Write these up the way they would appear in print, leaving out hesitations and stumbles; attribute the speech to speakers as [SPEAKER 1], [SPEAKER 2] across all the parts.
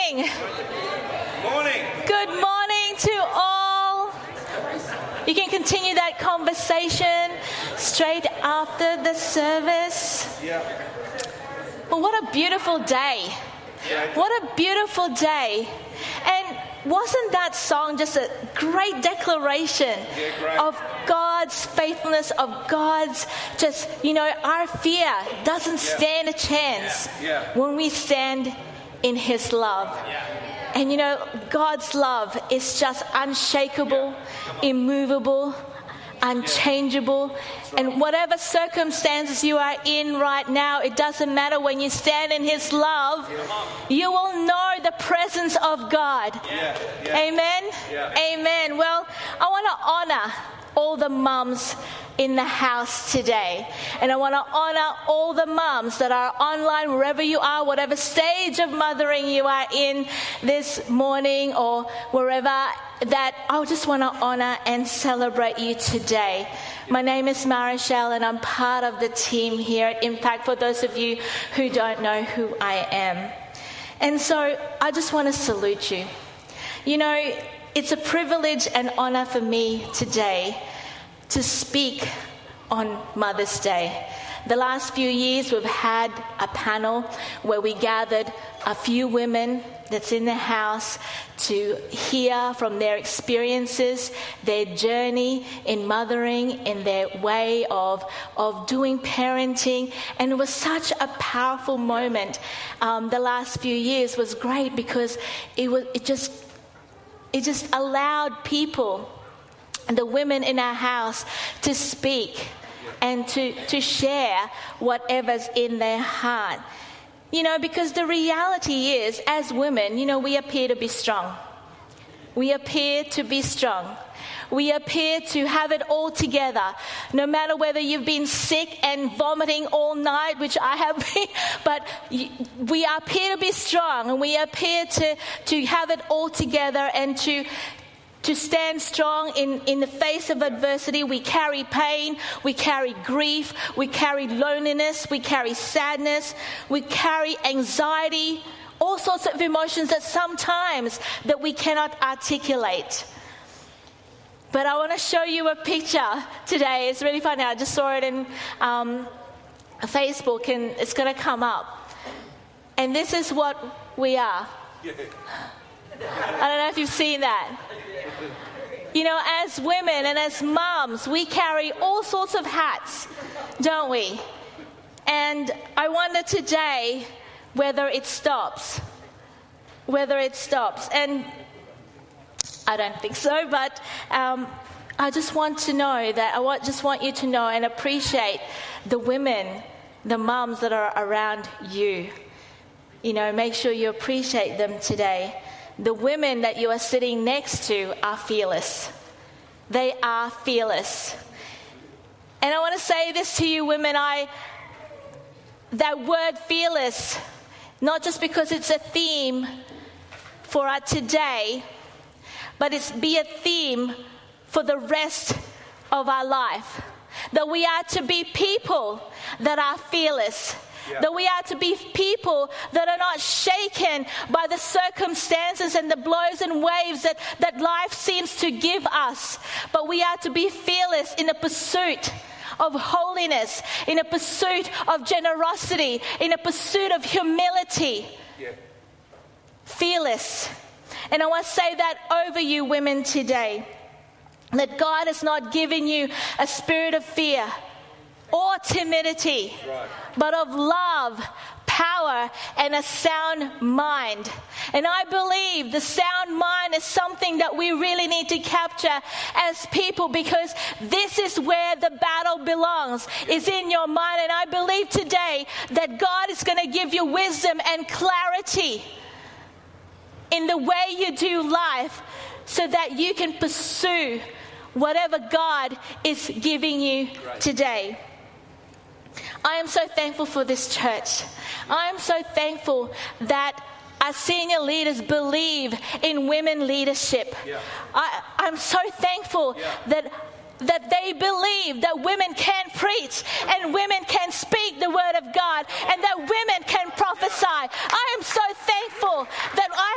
[SPEAKER 1] morning.
[SPEAKER 2] Morning.
[SPEAKER 1] Good morning to all. You can continue that conversation straight after the service.
[SPEAKER 2] Yeah.
[SPEAKER 1] But what a beautiful day. What a beautiful day. And wasn't that song just a great declaration of God's faithfulness, of God's just, our fear doesn't stand a chance when we stand in His love. And God's love is just unshakable, immovable, unchangeable. And whatever circumstances you are in right now, it doesn't matter. When you stand in His love, you will know the presence of God. Amen? Amen. Well, I want to honor all the mums in the house today. And I want to honor all the mums that are online, wherever you are, whatever stage of mothering you are in this morning or wherever, that I just want to honor and celebrate you today. My name is Marichelle and I'm part of the team here at Impact, for those of you who don't know who I am. And so I just want to salute you. It's a privilege and honor for me today to speak on Mother's Day. The last few years we've had a panel where we gathered a few women that's in the house to hear from their experiences, their journey in mothering, in their way of doing parenting. And it was such a powerful moment. The last few years was great because it just allowed people, the women in our house, to speak and to share whatever's in their heart. Because the reality is, as women, we appear to be strong. We appear to be strong. We appear to have it all together, no matter whether you've been sick and vomiting all night, which I have been, but we appear to be strong, and we appear to have it all together and to stand strong in the face of adversity. We carry pain, we carry grief, we carry loneliness, we carry sadness, we carry anxiety, all sorts of emotions that sometimes that we cannot articulate. But I want to show you a picture today. It's really funny. I just saw it in Facebook, and it's going to come up. And this is what we are. I don't know if you've seen that. As women and as moms, we carry all sorts of hats, don't we? And I wonder today whether it stops. And I don't think so, but I just want to know that just want you to know and appreciate the women, the moms that are around you. Make sure you appreciate them today. The women that you are sitting next to are fearless. They are fearless. And I want to say this to you women, that word fearless, not just because it's a theme for our today, but it's be a theme for the rest of our life. That we are to be people that are fearless. That we are to be people that are not shaken by the circumstances and the blows and waves that life seems to give us. But we are to be fearless in the pursuit of holiness, in a pursuit of generosity, in a pursuit of humility. Fearless. And I want to say that over you women today. That God has not given you a spirit of fear or timidity, but of love, power, and a sound mind. And I believe the sound mind is something that we really need to capture as people, because this is where the battle belongs, is in your mind. And I believe today that God is going to give you wisdom and clarity in the way you do life, so that you can pursue whatever God is giving you today. I am so thankful for this church. I am so thankful that our senior leaders believe in women leadership. I'm so thankful that they believe that women can preach and women can speak the word of God and that women can prophesy. I am so thankful that I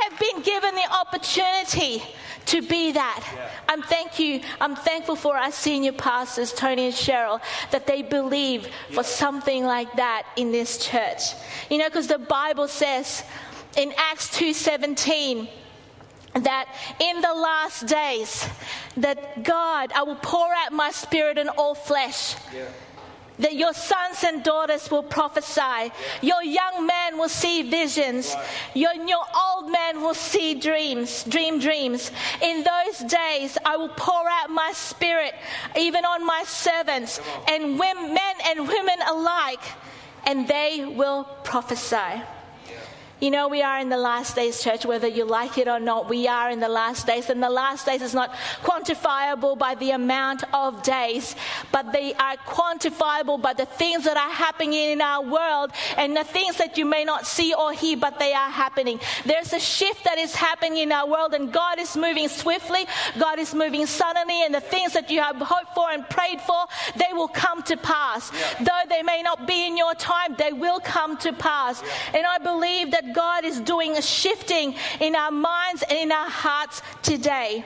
[SPEAKER 1] given the opportunity to be that. Yeah. I'm thankful for our senior pastors, Tony and Cheryl, that they believe for something like that in this church. You know, because the Bible says in Acts 2:17, that in the last days, that God, I will pour out my spirit on all flesh. Yeah. That your sons and daughters will prophesy. Yeah. Your young man will see visions. Right. Your old man will see dreams. In those days, I will pour out my spirit even on my servants and men and women alike, and they will prophesy. You know, we are in the last days, church, whether you like it or not. We are in the last days, and the last days is not quantifiable by the amount of days, but they are quantifiable by the things that are happening in our world and the things that you may not see or hear, but they are happening. There's a shift that is happening in our world, and God is moving swiftly. God is moving suddenly, and the things that you have hoped for and prayed for, they will come to pass. Yeah. Though they may not be in your time, they will come to pass. Yeah. And I believe that God is doing a shifting in our minds and in our hearts today.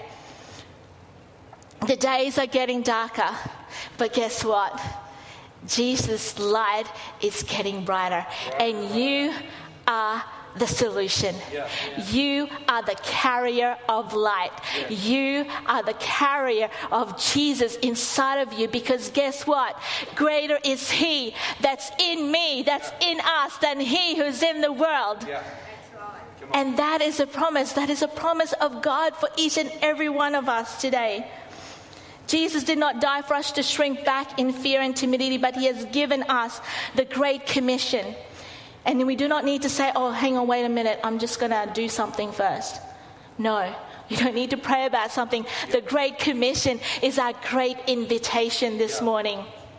[SPEAKER 1] The days are getting darker, but guess what? Jesus' light is getting brighter, and you are the solution. Yeah. You are the carrier of light. Yeah. You are the carrier of Jesus inside of you, because guess what? Greater is He that's in me, that's in us, than he who's in the world. Yeah. And that is a promise. That is a promise of God for each and every one of us today. Jesus did not die for us to shrink back in fear and timidity, but He has given us the Great Commission. And we do not need to say, oh, hang on, wait a minute, I'm just going to do something first. No, you don't need to pray about something. The Great Commission is our great invitation this morning.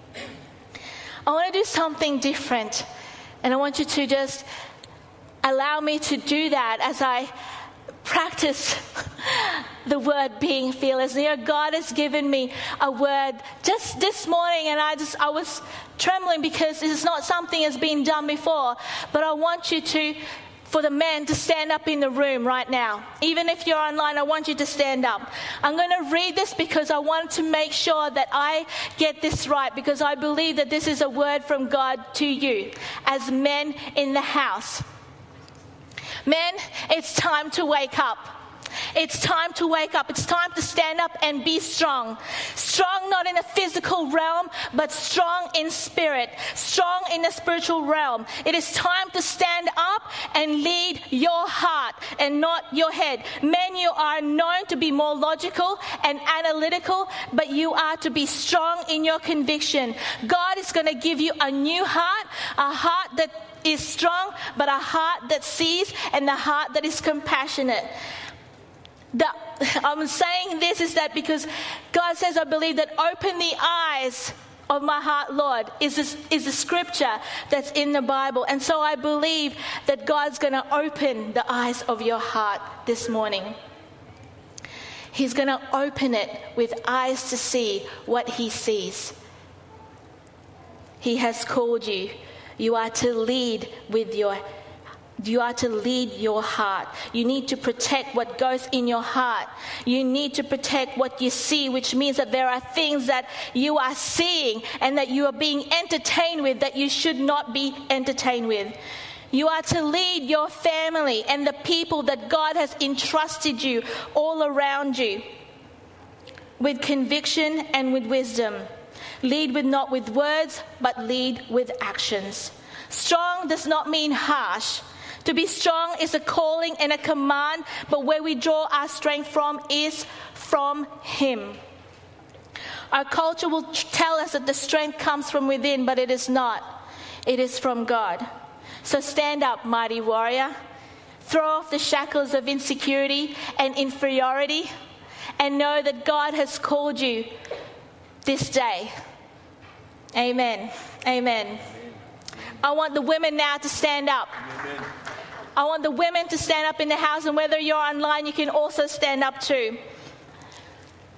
[SPEAKER 1] I want to do something different. And I want you to just allow me to do that as I practice the word being fearless. You know, God has given me a word just this morning, and I was trembling because this is not something that's been done before. But I want you for the men to stand up in the room right now. Even if you're online, I want you to stand up. I'm going to read this because I want to make sure that I get this right, because I believe that this is a word from God to you as men in the house. Men, it's time to wake up. It's time to wake up. It's time to stand up and be strong. Strong not in a physical realm, but strong in spirit. Strong in the spiritual realm. It is time to stand up and lead your heart and not your head. Men, you are known to be more logical and analytical, but you are to be strong in your conviction. God is going to give you a new heart, a heart that is strong, but a heart that sees, and a heart that is compassionate. I'm saying this is that because God says, I believe that open the eyes of my heart, Lord, is a scripture that's in the Bible. And so I believe that God's going to open the eyes of your heart this morning. He's going to open it with eyes to see what He sees. He has called you. You are to lead your heart. You need to protect what goes in your heart. You need to protect what you see, which means that there are things that you are seeing and that you are being entertained with that you should not be entertained with. You are to lead your family and the people that God has entrusted you all around you with conviction and with wisdom. Lead not with words, but lead with actions. Strong does not mean harsh. To be strong is a calling and a command, but where we draw our strength from is from Him. Our culture will tell us that the strength comes from within, but it is not. It is from God. So stand up, mighty warrior. Throw off the shackles of insecurity and inferiority, and know that God has called you this day. Amen. Amen. I want the women now to stand up. Amen. I want the women to stand up in the house, and whether you're online, you can also stand up too.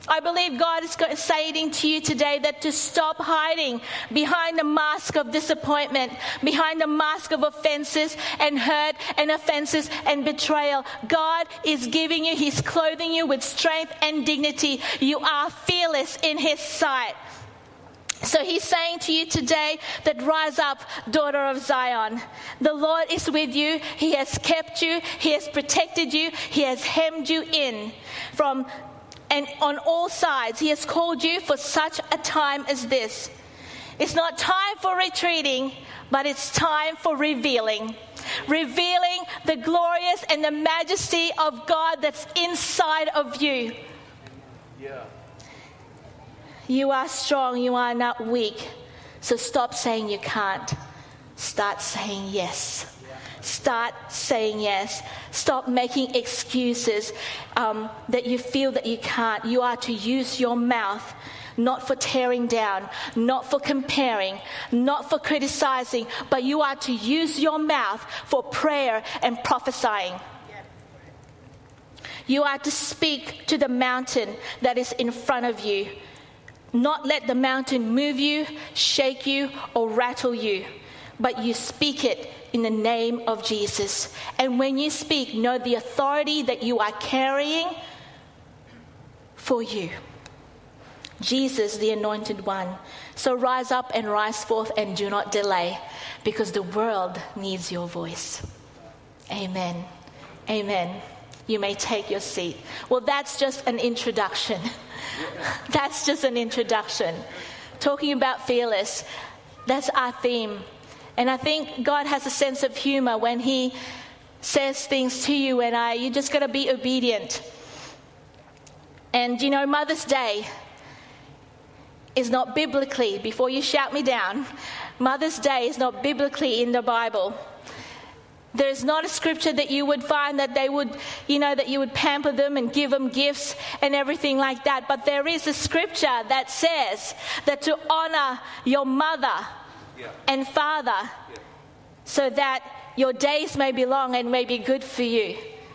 [SPEAKER 1] I believe God is saying to you today that to stop hiding behind the mask of disappointment, behind the mask of offenses and hurt and offenses and betrayal. God is giving you, He's clothing you with strength and dignity. You are fearless in His sight. So He's saying to you today that rise up, daughter of Zion. The Lord is with you. He has kept you. He has protected you. He has hemmed you in and on all sides. He has called you for such a time as this. It's not time for retreating, but it's time for revealing. Revealing the glorious and the majesty of God that's inside of you.
[SPEAKER 2] Yeah.
[SPEAKER 1] You are strong. You are not weak. So stop saying you can't. Start saying yes. Start saying yes. Stop making excuses that you feel that you can't. You are to use your mouth, not for tearing down, not for comparing, not for criticizing, but you are to use your mouth for prayer and prophesying. You are to speak to the mountain that is in front of you. Not let the mountain move you, shake you, or rattle you, but you speak it in the name of Jesus. And when you speak, know the authority that you are carrying for you. Jesus, the Anointed One. So rise up and rise forth and do not delay, because the world needs your voice. Amen. Amen. You may take your seat. Well, that's just an introduction. That's just an introduction. Talking about fearless, that's our theme. And I think God has a sense of humor when He says things to you and you just got to be obedient. And you know, Mother's Day is not biblically, before you shout me down, Mother's Day is not biblically in the Bible. There's not a scripture that you would find that they would, that you would pamper them and give them gifts and everything like that. But there is a scripture that says that to honor your mother and father so that your days may be long and may be good for you.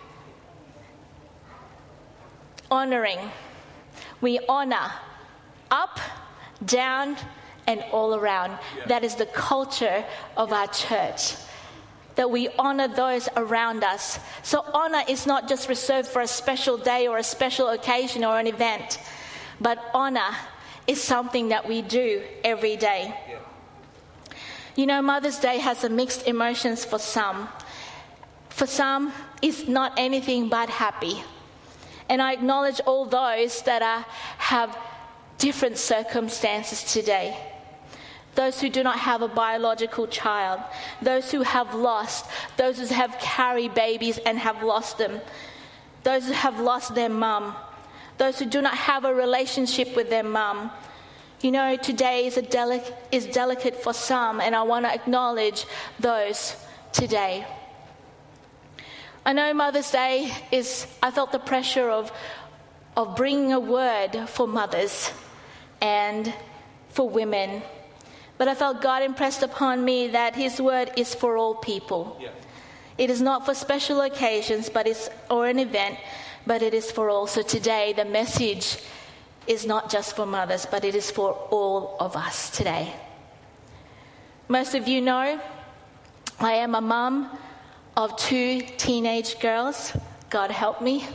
[SPEAKER 1] Honoring. We honor up, down, and all around. That is the culture of our church. That we honor those around us. So honor is not just reserved for a special day or a special occasion or an event, but honor is something that we do every day. You know, Mother's Day has a mixed emotions for some. For some, it's not anything but happy. And I acknowledge all those that have different circumstances today. Those who do not have a biological child, those who have lost, those who have carried babies and have lost them, those who have lost their mum, those who do not have a relationship with their mum. You know, today is delicate for some, and I want to acknowledge those today. I know Mother's Day I felt the pressure of bringing a word for mothers and for women. But I felt God impressed upon me that His word is for all people. Yeah. It is not for special occasions or an event, but it is for all. So today the message is not just for mothers, but it is for all of us today. Most of you know I am a mum of 2 teenage girls. God help me.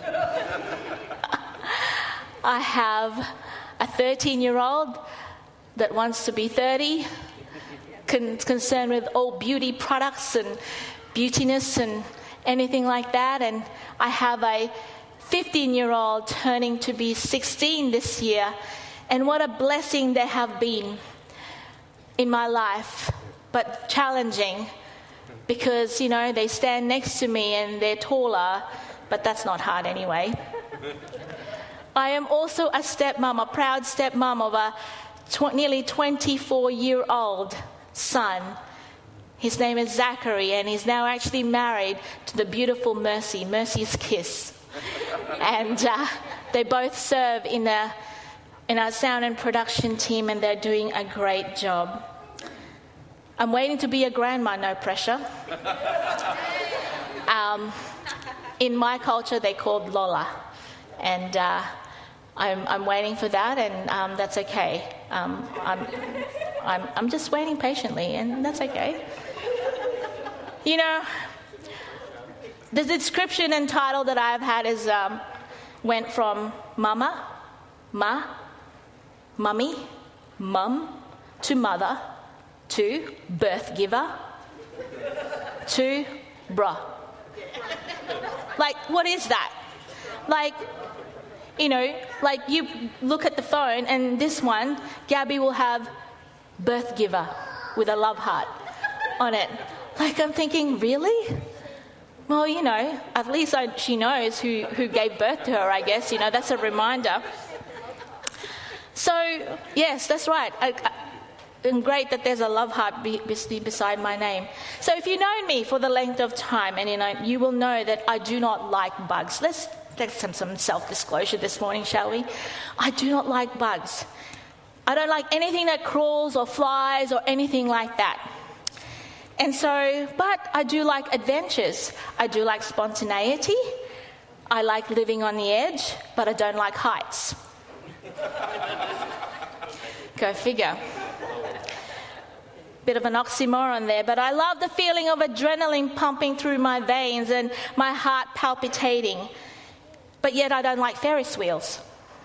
[SPEAKER 1] I have a 13-year-old that wants to be 30, concerned with all beauty products and beautiness and anything like that. And I have a 15-year-old turning to be 16 this year. And what a blessing they have been in my life, but challenging because, they stand next to me and they're taller, but that's not hard anyway. I am also a stepmom, a proud stepmom of a nearly 24-year-old son. His name is Zachary, and he's now actually married to the beautiful Mercy's Kiss. And they both serve in our sound and production team, and they're doing a great job. I'm waiting to be a grandma, no pressure. In my culture, they're called Lola. And I'm waiting for that, and that's okay. I'm just waiting patiently, and that's okay. You know, the description and title that I've had is went from mama, ma, mummy, mum, to mother, to birth giver, to bruh. Like, what is that? Like, you know, like you look at the phone and this one, Gabby will have birth giver with a love heart on it. Like, I'm thinking, really? Well, you know, at least she knows who gave birth to her, I guess. You know, that's a reminder. So, yes, that's right. And great that there's a love heart beside my name. So if you've known me for the length of time, and you will know that I do not like bugs. Let's have some self-disclosure this morning, shall we? I do not like bugs. I don't like anything that crawls or flies or anything like that. And so, but I do like adventures. I do like spontaneity. I like living on the edge, but I don't like heights. Go figure. Bit of an oxymoron there, but I love the feeling of adrenaline pumping through my veins and my heart palpitating. But yet I don't like Ferris wheels.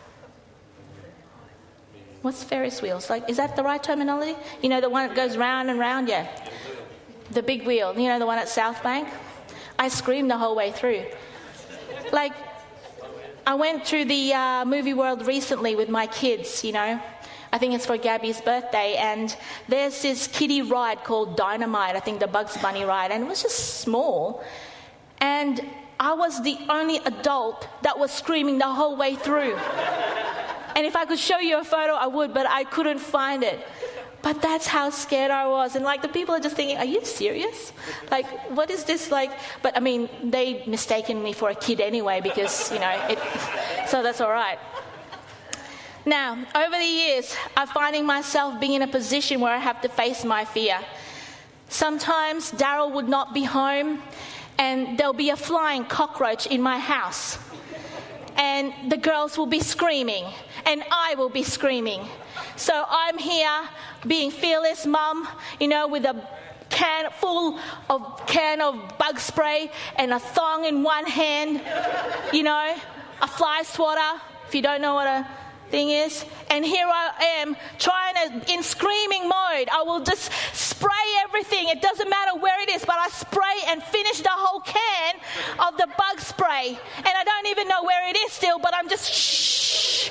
[SPEAKER 1] What's Ferris wheels? Like, is that the right terminology? You know, the one that goes round and round? Yeah. The big wheel. You know, the one at South Bank? I screamed the whole way through. Like, I went through the movie world recently with my kids, you know. I think it's for Gabby's birthday, and there's this kiddie ride called Dynamite, I think the Bugs Bunny ride, and it was just small. And I was the only adult that was screaming the whole way through. And if I could show you a photo, I would, but I couldn't find it. But that's how scared I was. And like the people are just thinking, are you serious? Like, what is this like? But I mean, they mistaken me for a kid anyway because, you know, so that's all right. Now, over the years, I'm finding myself being in a position where I have to face my fear. Sometimes Daryl would not be home and there'll be a flying cockroach in my house. And the girls will be screaming and I will be screaming. So I'm here being fearless mum, you know, with a can of bug spray and a thong in one hand, you know, a fly swatter, if you don't know what a thing is. And here I am trying to, in screaming mode, I will just spray everything. It doesn't matter where it is, but I spray and finish the whole can of the bug spray. And I don't even know where it is still, but I'm just shh.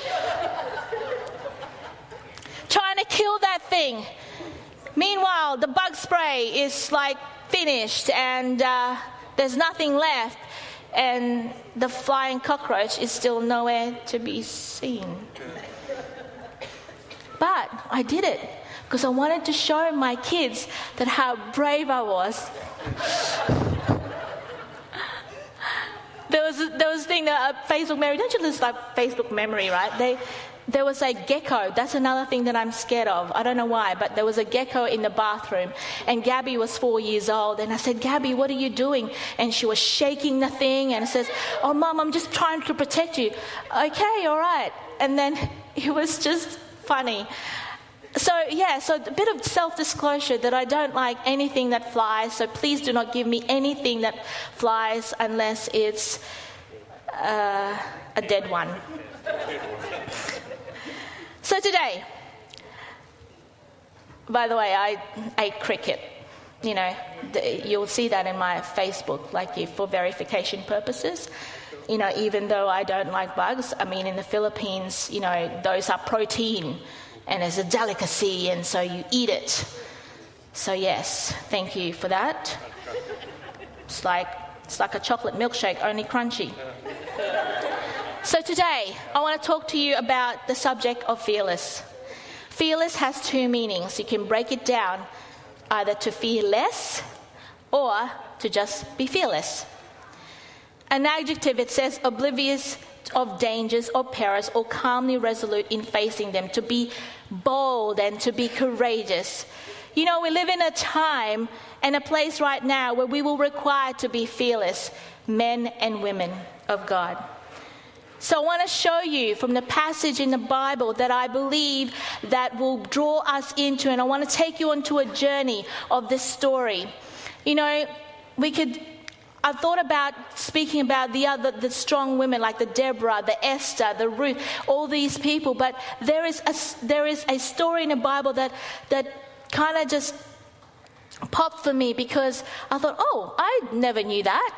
[SPEAKER 1] Trying to kill that thing. Meanwhile, the bug spray is like finished and there's nothing left. And the flying cockroach is still nowhere to be seen. But I did it because I wanted to show my kids that how brave I was. There was a thing that Facebook memory. Don't you just like Facebook memory, right? There was a gecko. That's another thing that I'm scared of. I don't know why, but there was a gecko in the bathroom. And Gabby was 4 years old. And I said, Gabby, what are you doing? And she was shaking the thing and says, oh, Mum, I'm just trying to protect you. Okay, all right. And then it was just funny. So a bit of self-disclosure that I don't like anything that flies. So please do not give me anything that flies unless it's a dead one. So today, by the way, I ate cricket. You know, you'll see that in my Facebook, like for verification purposes. You know, even though I don't like bugs, I mean, in the Philippines, you know, those are protein and it's a delicacy, and so you eat it. So yes, thank you for that. It's like a chocolate milkshake, only crunchy. So today, I want to talk to you about the subject of fearless. Fearless has two meanings. You can break it down either to fear less or to just be fearless. An adjective, it says oblivious of dangers or perils or calmly resolute in facing them, to be bold and to be courageous. You know, we live in a time and a place right now where we will require to be fearless, men and women of God. So I want to show you from the passage in the Bible that I believe that will draw us into, and I want to take you onto a journey of this story. You know, I thought about speaking about the strong women like the Deborah, the Esther, the Ruth, all these people. But there is a story in the Bible that kind of just popped for me, because I thought, oh, I never knew that.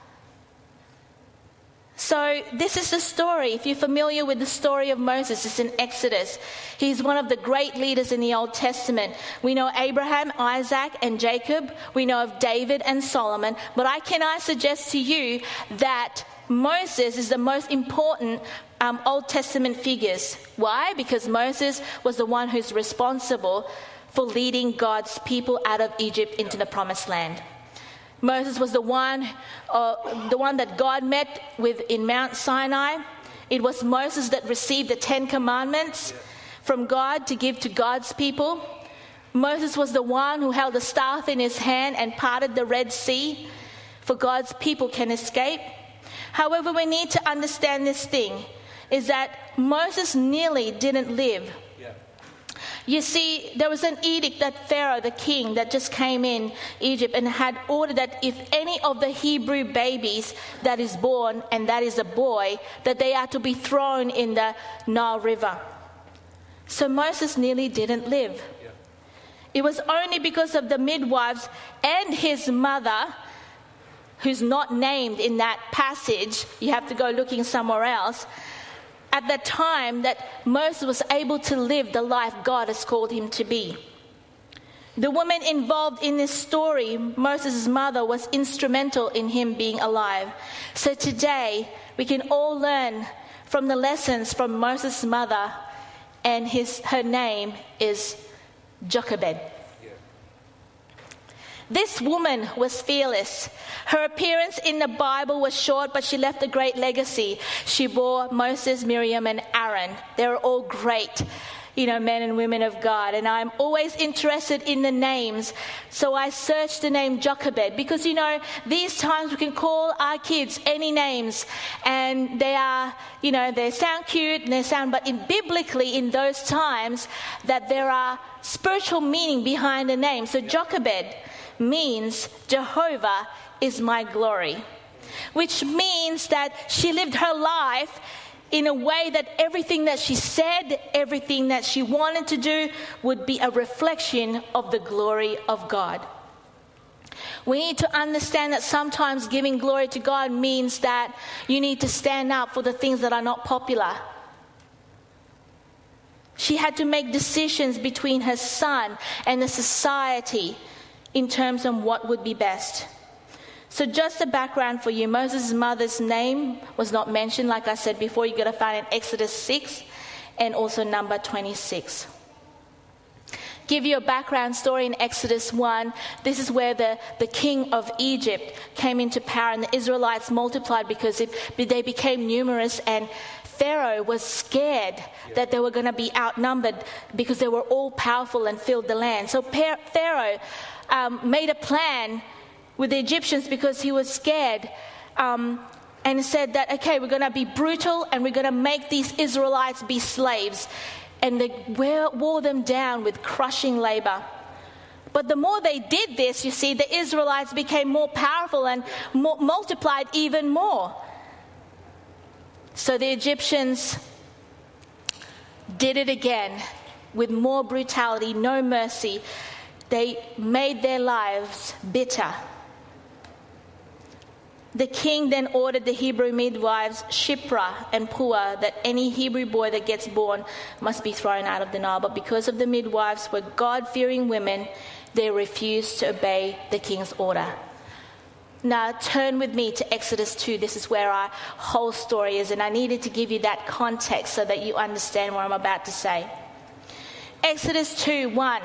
[SPEAKER 1] So this is the story. If you're familiar with the story of Moses, it's in Exodus. He's one of the great leaders in the Old Testament. We know Abraham, Isaac, and Jacob. We know of David and Solomon. But can I suggest to you that Moses is the most important Old Testament figures. Why? Because Moses was the one who's responsible for leading God's people out of Egypt into the Promised Land. Moses was the one that God met with in Mount Sinai. It was Moses that received the 10 Commandments from God to give to God's people. Moses was the one who held the staff in his hand and parted the Red Sea for God's people can escape. However, we need to understand this thing, is that Moses nearly didn't live. You see, there was an edict that Pharaoh, the king that just came in Egypt, and had ordered that if any of the Hebrew babies that is born, and that is a boy, that they are to be thrown in the Nile River. So Moses nearly didn't live. It was only because of the midwives and his mother, who's not named in that passage, you have to go looking somewhere else, at that time that Moses was able to live the life God has called him to be. The woman involved in this story, Moses' mother, was instrumental in him being alive. So today, we can all learn from the lessons from Moses' mother, and her name is Jochebed. This woman was fearless. Her appearance in the Bible was short, but she left a great legacy. She bore Moses, Miriam, and Aaron. They were all great, men and women of God. And I'm always interested in the names. So I searched the name Jochebed because, these times we can call our kids any names. And they are, they sound cute but biblically in those times that there are spiritual meaning behind the name. So Jochebed means Jehovah is my glory, which means that she lived her life in a way that everything that she said, everything that she wanted to do would be a reflection of the glory of God. We need to understand that sometimes giving glory to God means that you need to stand up for the things that are not popular. She had to make decisions between her son and the society in terms of what would be best. So just a background for you, Moses' mother's name was not mentioned, like I said before. You're going to find in Exodus 6 and also number 26. Give you a background story in Exodus 1. This is where the king of Egypt came into power, and the Israelites multiplied because they became numerous, and Pharaoh was scared that they were going to be outnumbered because they were all powerful and filled the land. So Pharaoh made a plan with the Egyptians because he was scared, and said that, okay, we're going to be brutal and we're going to make these Israelites be slaves. And they wore them down with crushing labor. But the more they did this, you see, the Israelites became more powerful and multiplied even more. So the Egyptians did it again with more brutality, no mercy. They made their lives bitter. The king then ordered the Hebrew midwives, Shiphrah and Puah, that any Hebrew boy that gets born must be thrown out of the Nile. But because of the midwives were God-fearing women, they refused to obey the king's order. Now turn with me to Exodus 2. This is where our whole story is, and I needed to give you that context so that you understand what I'm about to say. Exodus 2:1.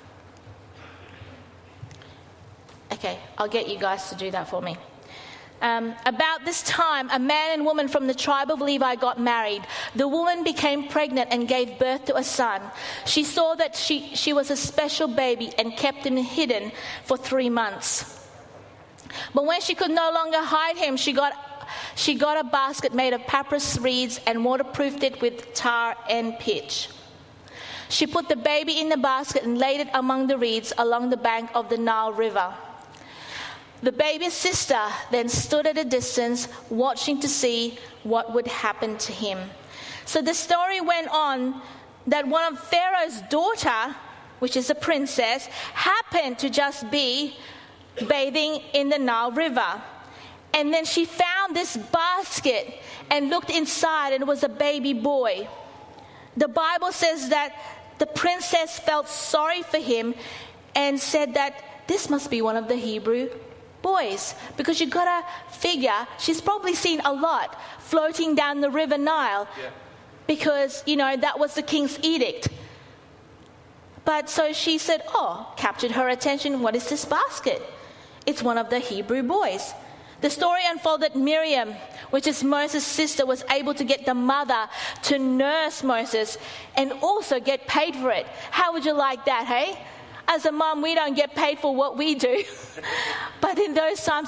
[SPEAKER 1] Okay, I'll get you guys to do that for me. About this time, a man and woman from the tribe of Levi got married. The woman became pregnant and gave birth to a son. She saw that she was a special baby and kept him hidden for 3 months. But when she could no longer hide him, she got she got a basket made of papyrus reeds and waterproofed it with tar and pitch. She put the baby in the basket and laid it among the reeds along the bank of the Nile River. The baby's sister then stood at a distance, watching to see what would happen to him. So the story went on that one of Pharaoh's daughter, which is a princess, happened to just be bathing in the Nile River. And then she found this basket and looked inside, and it was a baby boy. The Bible says that the princess felt sorry for him and said that this must be one of the Hebrew boys, because you gotta figure she's probably seen a lot floating down the river Nile, because that was the king's edict. But so she said, captured her attention, what is this basket? It's one of the Hebrew boys. The story unfolded. Miriam, which is Moses' sister, was able to get the mother to nurse Moses and also get paid for it. How would you like that, hey? As a mom, we don't get paid for what we do. But in those times,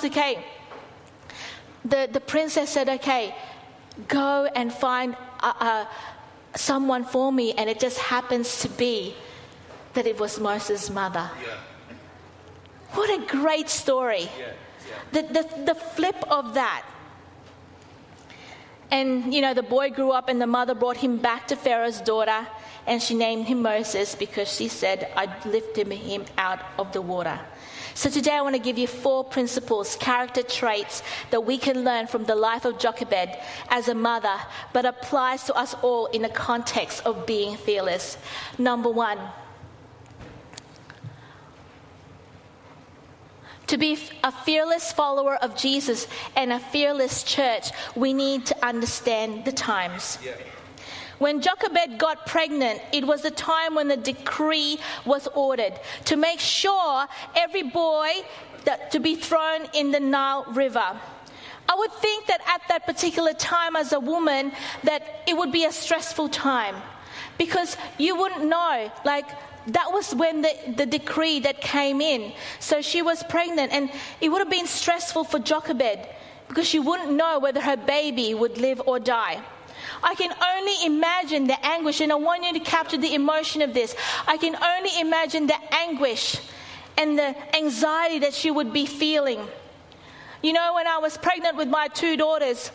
[SPEAKER 1] the princess said, go and find someone for me. And it just happens to be that it was Moses' mother. Yeah. What a great story. Yeah. The flip of that. And, the boy grew up and the mother brought him back to Pharaoh's daughter, and she named him Moses because she said, I'd lifted him out of the water. So today I want to give you 4 principles, character traits that we can learn from the life of Jochebed as a mother, but applies to us all in the context of being fearless. Number 1. To be a fearless follower of Jesus and a fearless church, we need to understand the times. Yeah. When Jochebed got pregnant, it was the time when the decree was ordered to make sure every boy to be thrown in the Nile River. I would think that at that particular time as a woman that it would be a stressful time, because you wouldn't know, that was when the decree that came in. So she was pregnant, and it would have been stressful for Jochebed because she wouldn't know whether her baby would live or die. I can only imagine the anguish, and I want you to capture the emotion of this. I can only imagine the anguish and the anxiety that she would be feeling. When I was pregnant with my 2 daughters,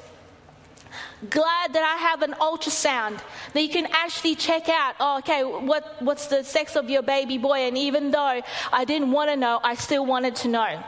[SPEAKER 1] glad that I have an ultrasound that you can actually check out, what's the sex of your baby boy? And even though I didn't want to know, I still wanted to know.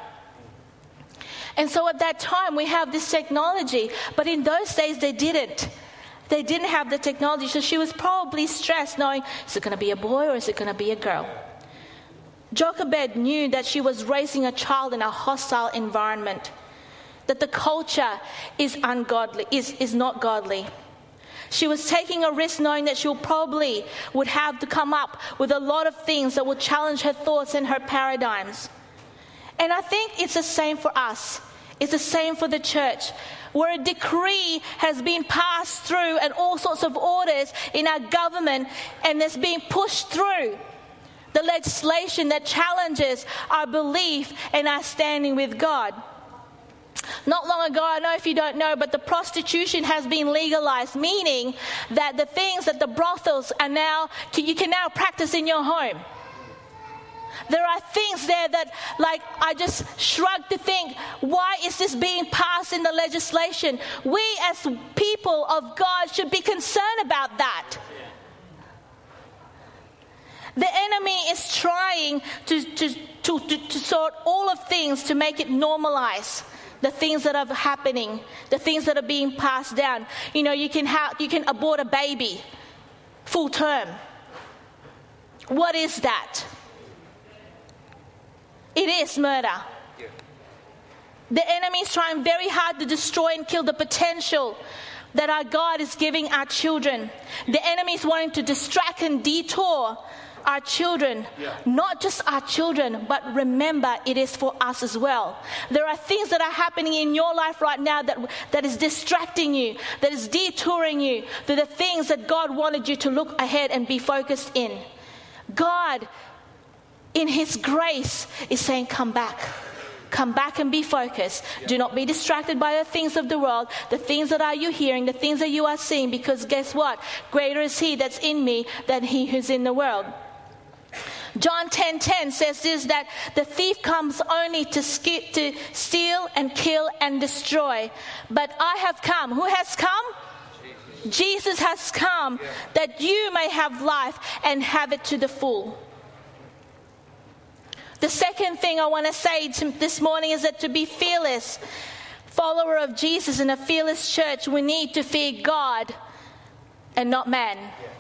[SPEAKER 1] And so at that time, we have this technology, but in those days, they didn't. They didn't have the technology, so she was probably stressed knowing, is it going to be a boy or is it going to be a girl? Jochebed knew that she was raising a child in a hostile environment, that the culture is ungodly, is not godly. She was taking a risk knowing that she probably would have to come up with a lot of things that would challenge her thoughts and her paradigms. And I think it's the same for us. It's the same for the church, where a decree has been passed through and all sorts of orders in our government, and it's being pushed through the legislation that challenges our belief and our standing with God. Not long ago, I know if you don't know, but the prostitution has been legalized, meaning that the things that the brothels are now, you can now practice in your home. There are things there that, I just shrug to think, why is this being passed in the legislation? We as people of God should be concerned about that. The enemy is trying to sort all of things to make it normalize. The things that are happening, the things that are being passed down. You can abort a baby full term. What is that? It is murder. Yeah. The enemy is trying very hard to destroy and kill the potential that our God is giving our children. The enemy is wanting to distract and detour our children, not just our children, but remember, it is for us as well. There are things that are happening in your life right now that is distracting you, that is detouring you to the things that God wanted you to look ahead and be focused in. God, in His grace, is saying, come back. Come back and be focused. Do not be distracted by the things of the world, the things that are you hearing, the things that you are seeing, because guess what? Greater is he that's in me than he who's in the world. John 10:10 says this, that the thief comes only to steal and kill and destroy. But I have come. Who has come? Jesus has come that you may have life and have it to the full. The second thing I want to say this morning is that to be fearless, follower of Jesus in a fearless church, we need to fear God and not man.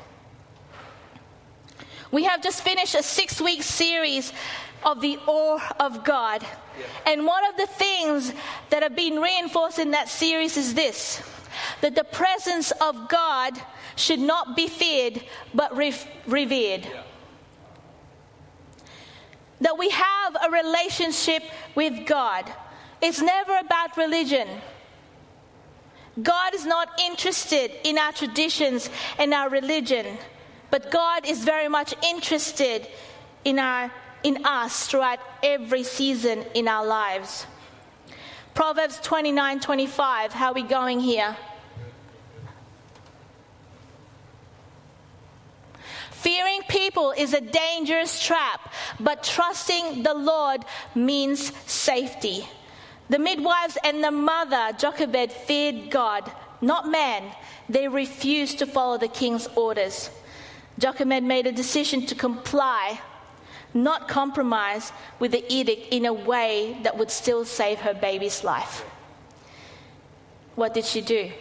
[SPEAKER 1] We have just finished a 6-week series of the awe of God. And one of the things that have been reinforced in that series is this, that the presence of God should not be feared but revered. That we have a relationship with God. It's never about religion. God is not interested in our traditions and our religion, but God is very much interested in us throughout every season in our lives. Proverbs 29:25. How are we going here? Fearing people is a dangerous trap, but trusting the Lord means safety. The midwives and the mother, Jochebed, feared God, not man. They refused to follow the king's orders. Jochebed made a decision to comply, not compromise with the edict in a way that would still save her baby's life. What did she do?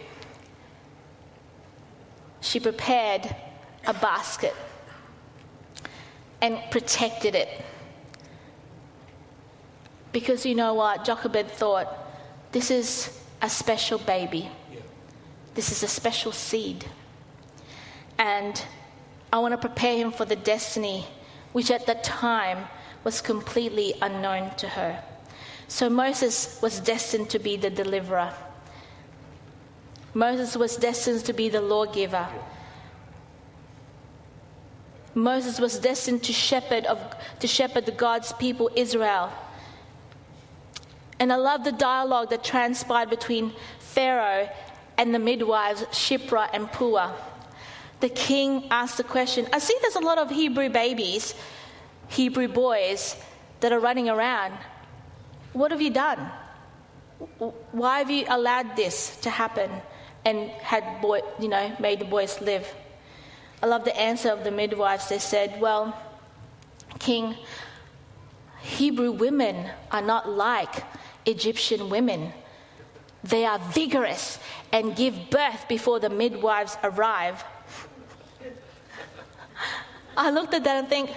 [SPEAKER 1] She prepared a basket and protected it. Because you know what? Jochebed thought, this is a special baby. This is a special seed. And I want to prepare him for the destiny which at that time was completely unknown to her. So Moses was destined to be the deliverer. Moses was destined to be the lawgiver. Moses was destined to shepherd the God's people, Israel. And I love the dialogue that transpired between Pharaoh and the midwives, Shiphrah and Puah. The king asked the question, I see there's a lot of Hebrew babies, Hebrew boys that are running around. What have you done? Why have you allowed this to happen and made the boys live? I love the answer of the midwives. They said, well, King, Hebrew women are not like Egyptian women. They are vigorous and give birth before the midwives arrive. I looked at that and think,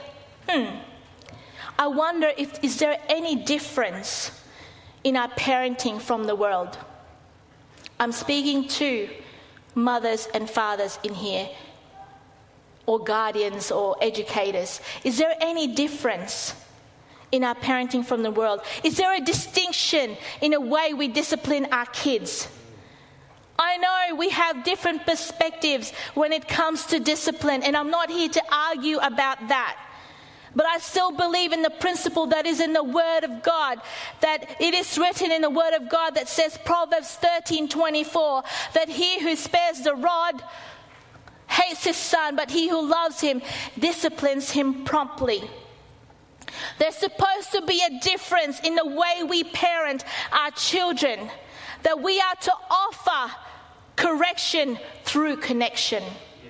[SPEAKER 1] I wonder is there any difference in our parenting from the world? I'm speaking to mothers and fathers in here, or guardians or educators. Is there any difference in our parenting from the world? Is there a distinction in the way we discipline our kids? I know we have different perspectives when it comes to discipline, and I'm not here to argue about that. But I still believe in the principle that is in the Word of God, that it is written in the Word of God that says, Proverbs 13:24, that he who spares the rod hates his son, but he who loves him disciplines him promptly. There's supposed to be a difference in the way we parent our children, that we are to offer correction through connection.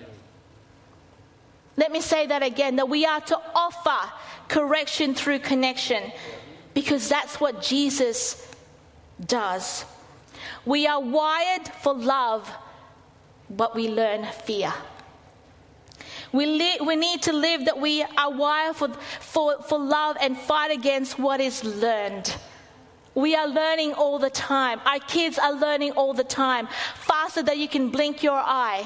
[SPEAKER 1] Let me say that again, that we are to offer correction through connection, because that's what Jesus does. We are wired for love, but we learn fear. We need to live that we are wired for love and fight against what is learned. We are learning all the time. Our kids are learning all the time, faster than you can blink your eye.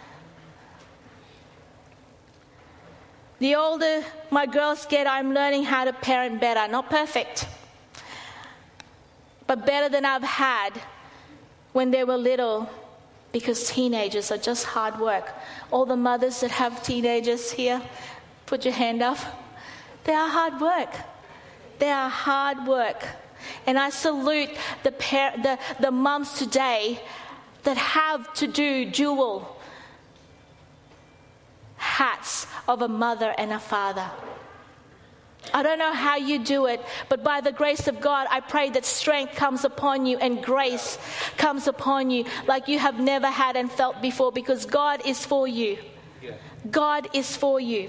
[SPEAKER 1] The older my girls get, I'm learning how to parent better. Not perfect, but better than I've had when they were little, because teenagers are just hard work. All the mothers that have teenagers here, put your hand up. They are hard work. They are hard work. And I salute the mums today that have to do dual hats of a mother and a father. I don't know how you do it, but by the grace of God, I pray that strength comes upon you and grace comes upon you like you have never had and felt before, because God is for you. God is for you.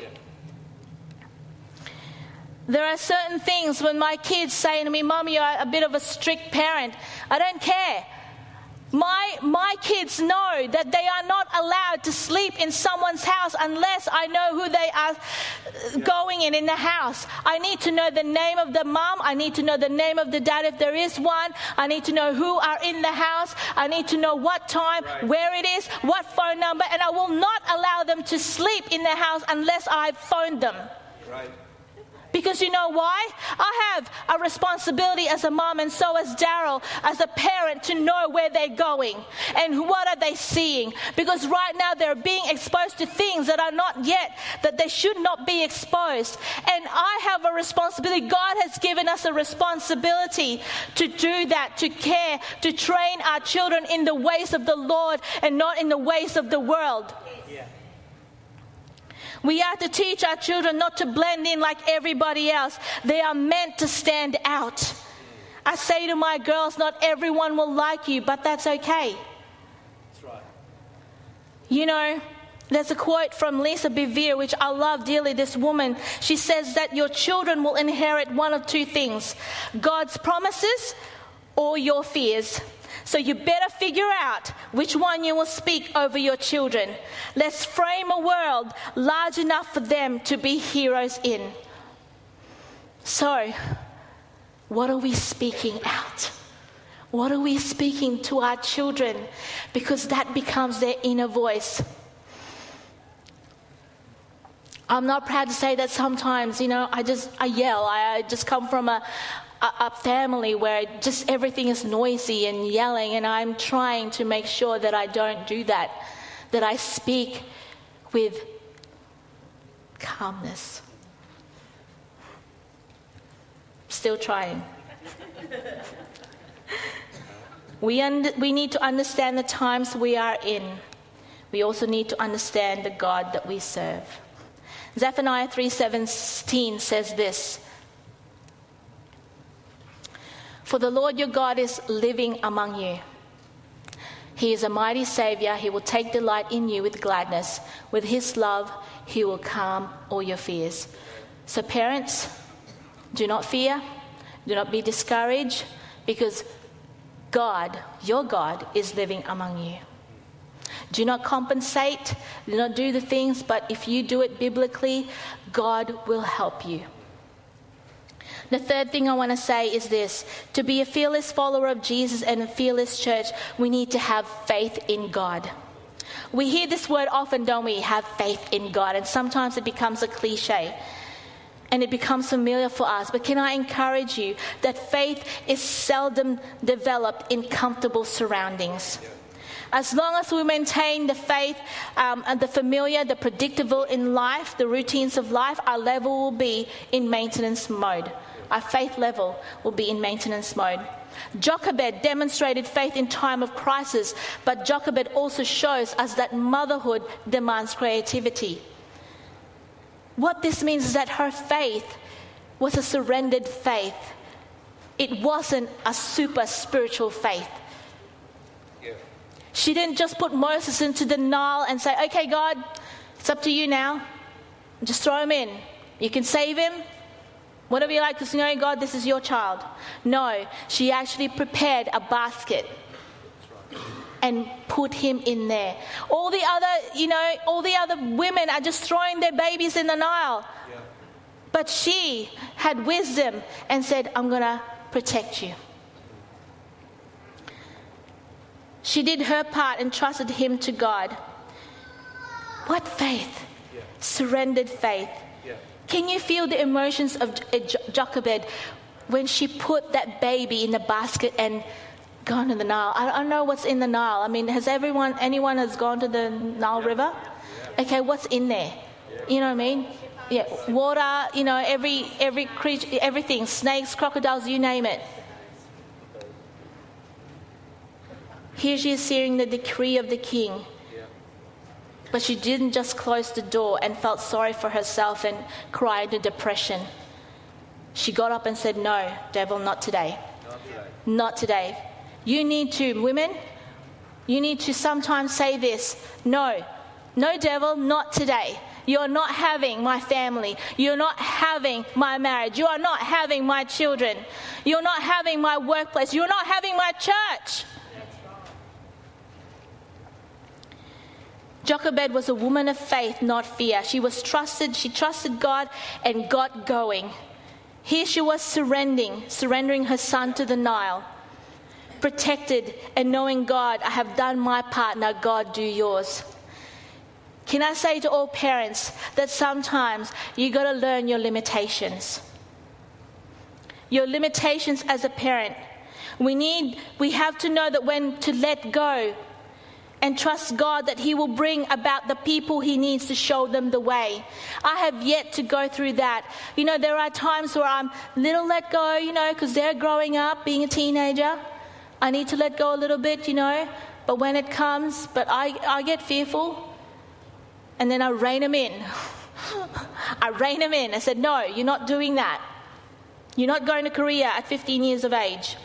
[SPEAKER 1] There are certain things when my kids say to me, "Mom, you're a bit of a strict parent." I don't care. My kids know that they are not allowed to sleep in someone's house unless I know who they are going in the house. I need to know the name of the mom. I need to know the name of the dad if there is one. I need to know who are in the house. I need to know what time, where it is, what phone number, and I will not allow them to sleep in the house unless I've phoned them.
[SPEAKER 2] Right.
[SPEAKER 1] Because you know why? I have a responsibility as a mom, and so as Daryl, as a parent, to know where they're going and what are they seeing. Because right now they're being exposed to things that are not yet, that they should not be exposed. And I have a responsibility. God has given us a responsibility to do that, to care, to train our children in the ways of the Lord and not in the ways of the world. We are to teach our children not to blend in like everybody else. They are meant to stand out. I say to my girls, not everyone will like you, but that's okay. That's right. You know, there's a quote from Lisa Bevere, which I love dearly, this woman. She says that your children will inherit one of two things: God's promises or your fears. So you better figure out which one you will speak over your children. Let's frame a world large enough for them to be heroes in. So, what are we speaking out? What are we speaking to our children? Because that becomes their inner voice. I'm not proud to say that sometimes, I yell. I just come from a family where just everything is noisy and yelling, and I'm trying to make sure that I don't do that, that I speak with calmness. Still trying. We need to understand the times we are in. We also need to understand the God that we serve. Zephaniah 3:17 says this: "For the Lord your God is living among you. He is a mighty Savior. He will take delight in you with gladness. With his love, he will calm all your fears." So parents, do not fear. Do not be discouraged, because God, your God, is living among you. Do not compensate. Do not do the things, but if you do it biblically, God will help you. The third thing I want to say is this: to be a fearless follower of Jesus and a fearless church, we need to have faith in God. We hear this word often, don't we? Have faith in God. And sometimes it becomes a cliche and it becomes familiar for us. But can I encourage you that faith is seldom developed in comfortable surroundings? As long as we maintain the faith and the familiar, the predictable in life, the routines of life, our level will be in maintenance mode. Our faith level will be in maintenance mode. Jochebed demonstrated faith in time of crisis, but Jochebed also shows us that motherhood demands creativity. What this means is that her faith was a surrendered faith. It wasn't a super spiritual faith. She didn't just put Moses into the Nile and say, "Okay, God, it's up to you now. Just throw him in. You can save him. Whatever you like, because God, this is your child." No, she actually prepared a basket and put him in there. All the other women are just throwing their babies in the Nile. Yeah. But she had wisdom and said, "I'm going to protect you." She did her part and trusted him to God. What faith? Yeah. Surrendered faith. Yeah. Can you feel the emotions of Jochebed when she put that baby in the basket and gone to the Nile? I don't know what's in the Nile. I mean, anyone has gone to the Nile River? Okay, what's in there? You know what I mean? Yeah, water, every creature, everything, snakes, crocodiles, you name it. Here she is hearing the decree of the king. But she didn't just close the door and felt sorry for herself and cry into depression. She got up and said, "No, devil, not today. Not today. You need to, women, you need to sometimes say this. No, devil, not today. You're not having my family. You're not having my marriage. You are not having my children. You're not having my workplace. You're not having my church." Jochebed was a woman of faith, not fear. She trusted God and got going. Here she was surrendering her son to the Nile, protected and knowing, God, I have done my part, now God, do yours. Can I say to all parents that sometimes you got to learn your limitations? Your limitations as a parent. We have to know that when to let go and trust God that He will bring about the people He needs to show them the way. I have yet to go through that. There are times where I'm little let go, because they're growing up, being a teenager. I need to let go a little bit, but when it comes, I get fearful. And then I rein them in. I said, no, you're not doing that. You're not going to Korea at 15 years of age.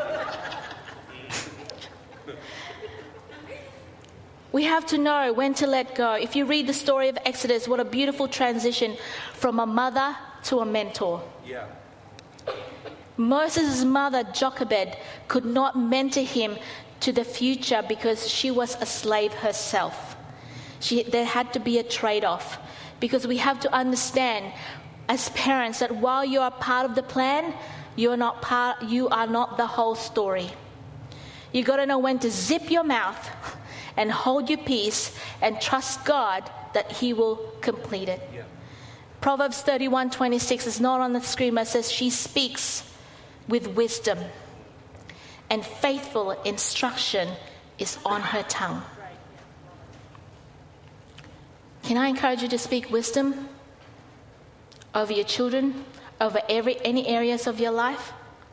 [SPEAKER 1] We have to know when to let go. If you read the story of Exodus, what a beautiful transition from a mother to a mentor. Yeah. Moses' mother, Jochebed, could not mentor him to the future because she was a slave herself. There had to be a trade-off, because we have to understand as parents that while you are part of the plan, you are not the whole story. You got to know when to zip your mouth and hold your peace and trust God that He will complete it. Yeah. Proverbs 31:26 is not on the screen, but it says, she speaks with wisdom, and faithful instruction is on her tongue. Can I encourage you to speak wisdom over your children, over any areas of your life?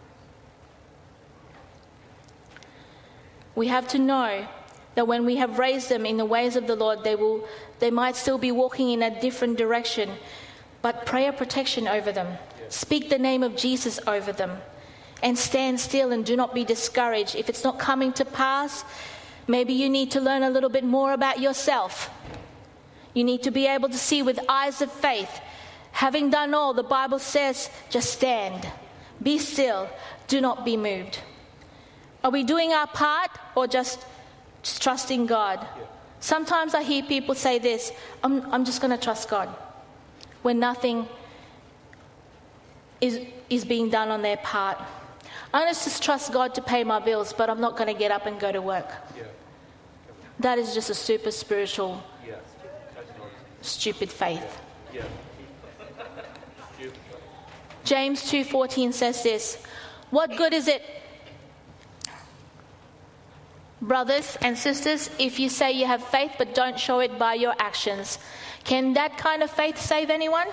[SPEAKER 1] We have to know that when we have raised them in the ways of the Lord, they might still be walking in a different direction, but pray a protection over them. Speak the name of Jesus over them, and stand still and do not be discouraged. If it's not coming to pass, maybe you need to learn a little bit more about yourself. You need to be able to see with eyes of faith. Having done all, the Bible says, just stand, be still, do not be moved. Are we doing our part or just trusting God? Yeah. Sometimes I hear people say this, I'm just going to trust God, when nothing is being done on their part. I just trust God to pay my bills, but I'm not going to get up and go to work. Yeah. That is just a super spiritual, stupid faith. Yeah. James 2:14 says this, what good is it, brothers and sisters, if you say you have faith but don't show it by your actions? Can that kind of faith save anyone?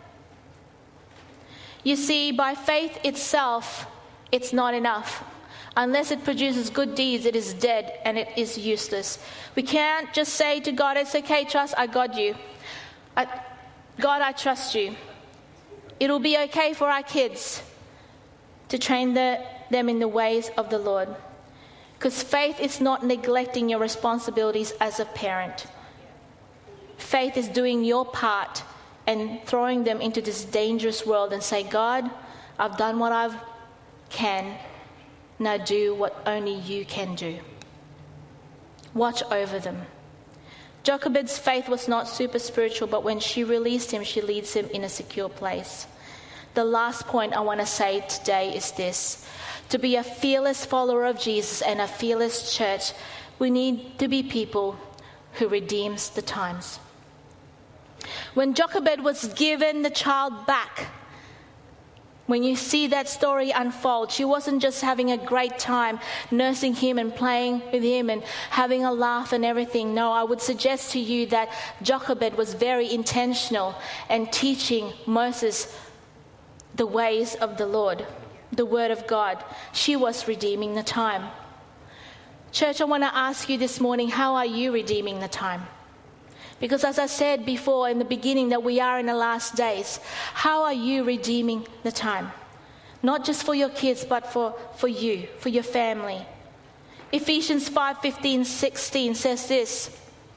[SPEAKER 1] You see, by faith itself, it's not enough. Unless it produces good deeds, it is dead and it is useless. We can't just say to God, it's okay, trust, I got you. God, I trust you. It'll be okay for our kids to train them in the ways of the Lord. Because faith is not neglecting your responsibilities as a parent. Faith is doing your part and throwing them into this dangerous world and say, God, I've done what I can. Now do what only you can do. Watch over them. Jochebed's faith was not super spiritual, but when she released him, she leads him in a secure place. The last point I want to say today is this. To be a fearless follower of Jesus and a fearless church, we need to be people who redeems the times. When Jochebed was given the child back, when you see that story unfold, she wasn't just having a great time nursing him and playing with him and having a laugh and everything. No, I would suggest to you that Jochebed was very intentional and teaching Moses the ways of the Lord, the word of God. She was redeeming the time. Church, I want to ask you this morning, how are you redeeming the time? Because as I said before in the beginning that we are in the last days, how are you redeeming the time? Not just for your kids, but for you, for your family. Ephesians 5:15-16 says this.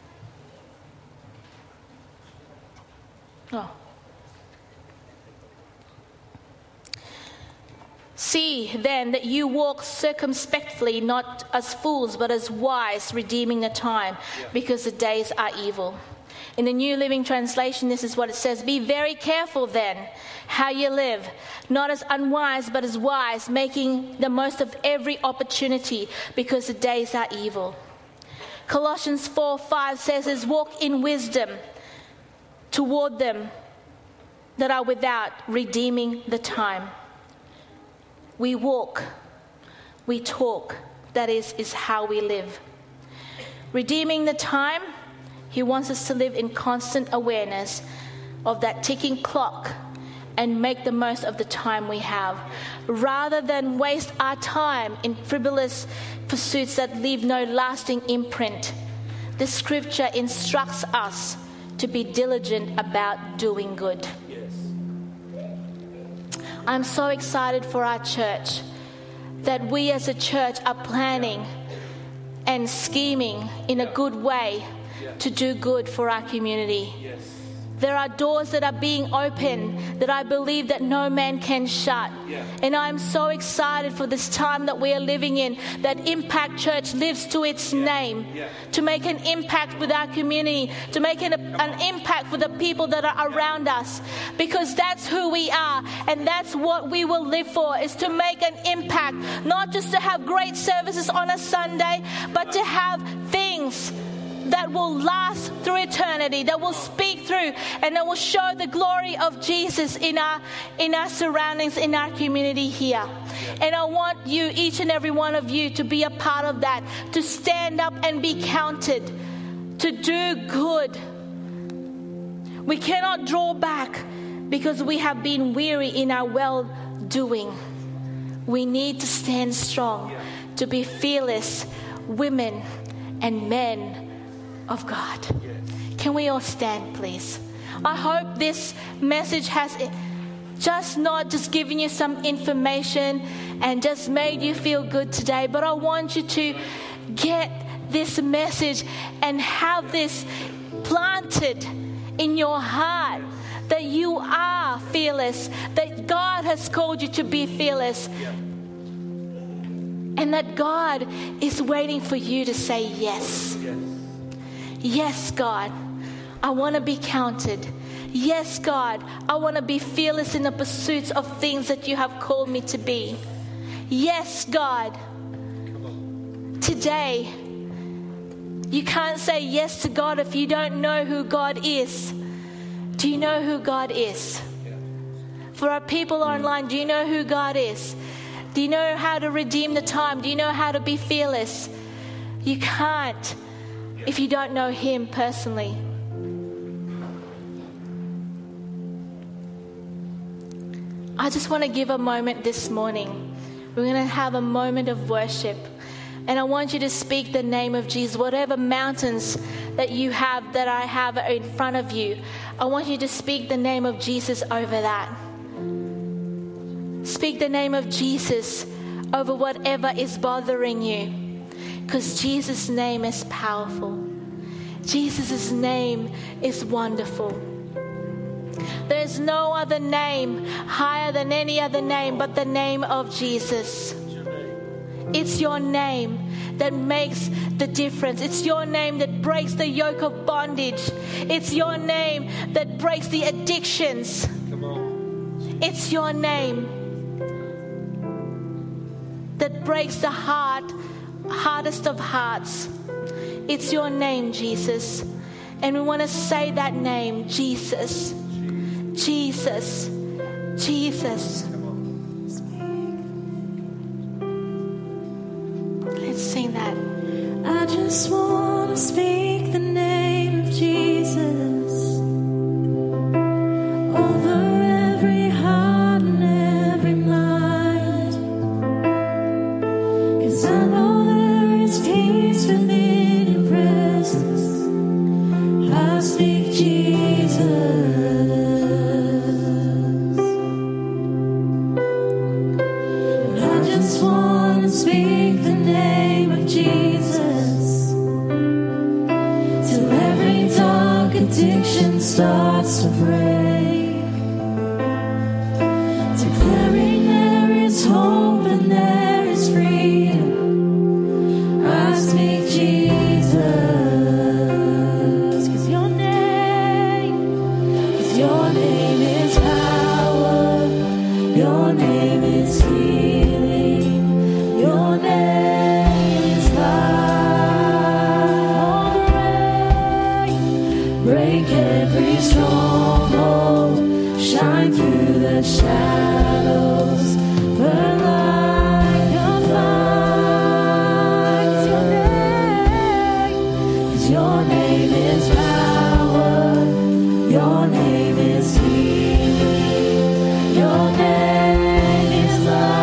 [SPEAKER 1] See then that you walk circumspectly, not as fools, but as wise, redeeming the time, because the days are evil. In the New Living Translation, this is what it says. Be very careful then how you live, not as unwise, but as wise, making the most of every opportunity, because the days are evil. Colossians 4:5 says, walk in wisdom toward them that are without, redeeming the time. We walk, we talk, that is how we live. Redeeming the time, he wants us to live in constant awareness of that ticking clock and make the most of the time we have, rather than waste our time in frivolous pursuits that leave no lasting imprint. The scripture instructs us to be diligent about doing good. I'm so excited for our church, that we as a church are planning and scheming in a good way to do good for our community. There are doors that are being opened that I believe that no man can shut. And I'm so excited for this time that we are living in, that Impact Church lives to its name, to make an impact with our community, to make an impact with the people that are around us, because that's who we are, and that's what we will live for, is to make an impact, not just to have great services on a Sunday, but to have things that will last through eternity, that will speak through, and that will show the glory of Jesus in our surroundings, in our community here. And I want you, each and every one of you, to be a part of that, to stand up and be counted, to do good. We cannot draw back because we have been weary in our well-doing. We need to stand strong, to be fearless women and men of God. Can we all stand, please? I hope this message has not just given you some information and just made you feel good today, but I want you to get this message and have this planted in your heart, that you are fearless, that God has called you to be fearless, and that God is waiting for you to say yes. Yes, God, I want to be counted. Yes, God, I want to be fearless in the pursuits of things that you have called me to be. Yes, God. Today, you can't say yes to God if you don't know who God is. Do you know who God is? For our people online, do you know who God is? Do you know how to redeem the time? Do you know how to be fearless? You can't if you don't know Him personally. I just want to give a moment this morning. We're going to have a moment of worship. And I want you to speak the name of Jesus. Whatever mountains that you have, that I have in front of you, I want you to speak the name of Jesus over that. Speak the name of Jesus over whatever is bothering you. Because Jesus' name is powerful. Jesus' name is wonderful. There's no other name higher than any other name but the name of Jesus. It's your name that makes the difference. It's your name that breaks the yoke of bondage. It's your name that breaks the addictions. It's your name that breaks the hardest of hearts. It's your name, Jesus. And we want to say that name, Jesus. Jesus. Jesus. Let's sing that.
[SPEAKER 3] I just want to speak the name of Jesus over every heart and every mind. 'Cause I know there is peace addiction starts to break, declaring there is hope and there is freedom. I speak Jesus, 'cause your name is power, your name is healing, your name is life. Break every stronghold, shine through the shadows, burn like a fire. 'Cause your name is power, your name is healing, your name is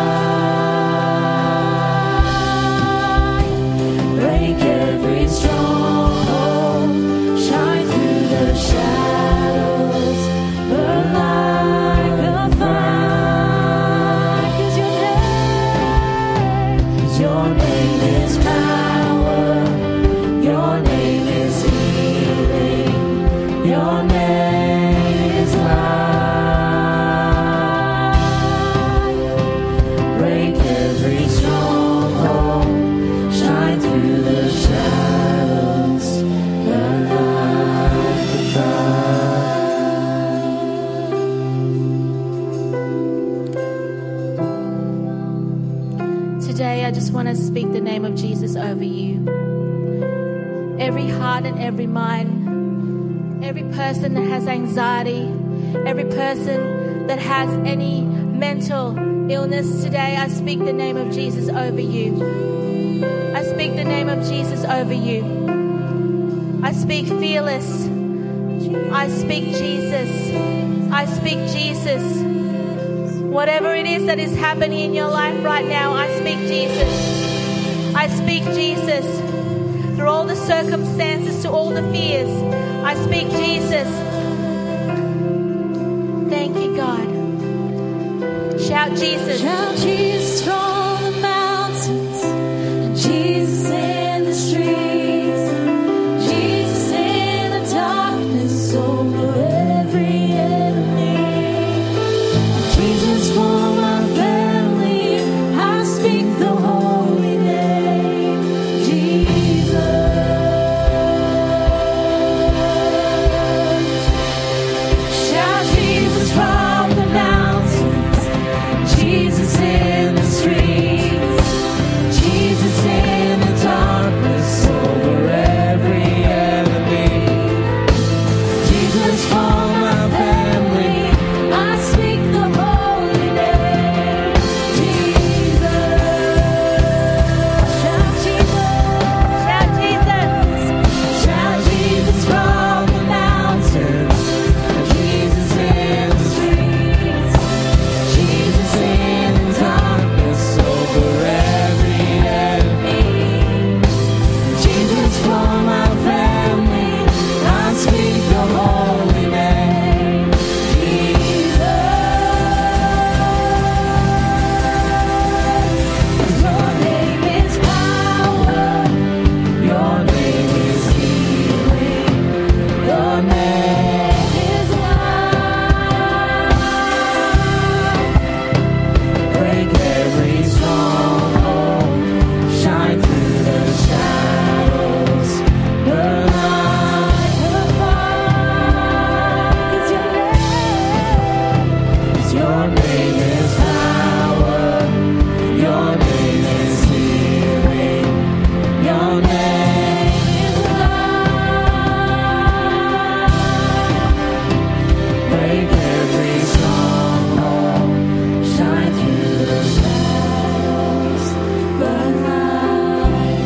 [SPEAKER 3] life. Break every stronghold, shine through the shadows, burn like a fire. 'Cause your name is power, your name is healing, your name is life. Break every stronghold, shine through the shadows, burn like a fire.
[SPEAKER 1] Today, I just want to speak the name of Jesus over you. Every heart and every mind, every person that has anxiety, every person that has any mental illness, today I speak the name of Jesus over you. I speak the name of Jesus over you. I speak fearless. I speak Jesus. I speak Jesus. Whatever it is that is happening in your life right now, I speak Jesus. I speak Jesus. Through all the circumstances, to all the fears, I speak Jesus. Thank you, God. Shout Jesus.
[SPEAKER 3] Shout Jesus from the mountains, and Jesus in the streets, Jesus in the darkness over every enemy, Jesus for my family. I speak the holy name, Jesus. Shout Jesus from the mountains, Jesus in the streets, Jesus in the darkness over every enemy, Jesus for my family. I speak the holy name, Jesus. Shout Jesus.
[SPEAKER 1] Shout Jesus.
[SPEAKER 3] Shout Jesus from the mountains, Jesus in the streets, Jesus in the darkness over every enemy, Jesus for my family. I speak the holy name, Jesus. Your name is power, your name is healing, your name is life. Break every stronghold, shine through the shadows, burn like a fire. 'Cause your name is power, your name is healing, your name is life. Break every stronghold, shine through the shadows, burn like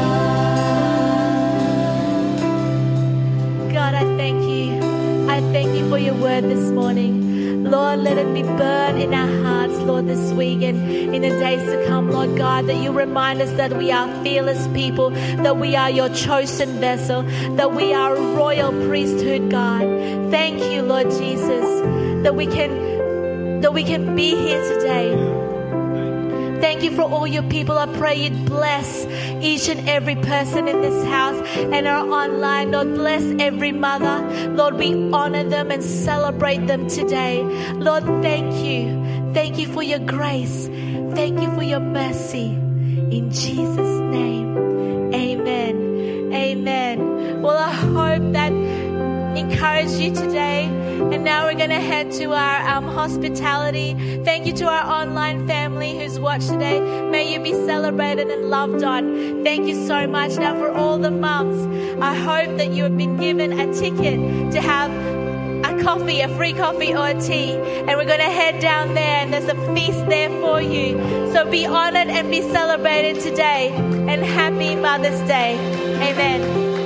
[SPEAKER 3] fire.
[SPEAKER 1] God, I thank you. I thank you for your word this morning. Lord, let it be burned in our hearts, Lord, this week and in the days to come, Lord God, that you remind us that we are fearless people, that we are your chosen vessel, that we are a royal priesthood, God. Thank you, Lord Jesus, that we can be here today, Thank you for all your people. I pray you'd bless each and every person in this house and are online. Lord, bless every mother. Lord, we honor them and celebrate them today. Lord, thank you. Thank you for your grace. Thank you for your mercy. In Jesus' name, amen. Amen. Well, I hope that encouraged you today. And now we're going to head to our hospitality. Thank you to our online family who's watched today. May you be celebrated and loved on. Thank you so much. Now for all the mums, I hope that you have been given a ticket to have a coffee, a free coffee or a tea. And we're going to head down there and there's a feast there for you. So be honored and be celebrated today. And happy Mother's Day. Amen.